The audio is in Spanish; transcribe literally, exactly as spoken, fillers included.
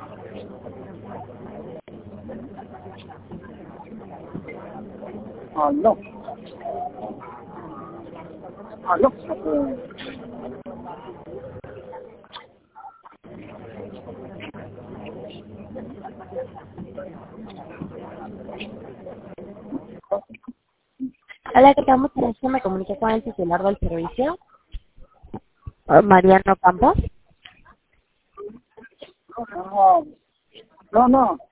Aló. Aló. Hola, ¿qué tal? Muchas gracias. Me comuniqué con el titular del servicio, eh, Mariano Campos. No, no, no.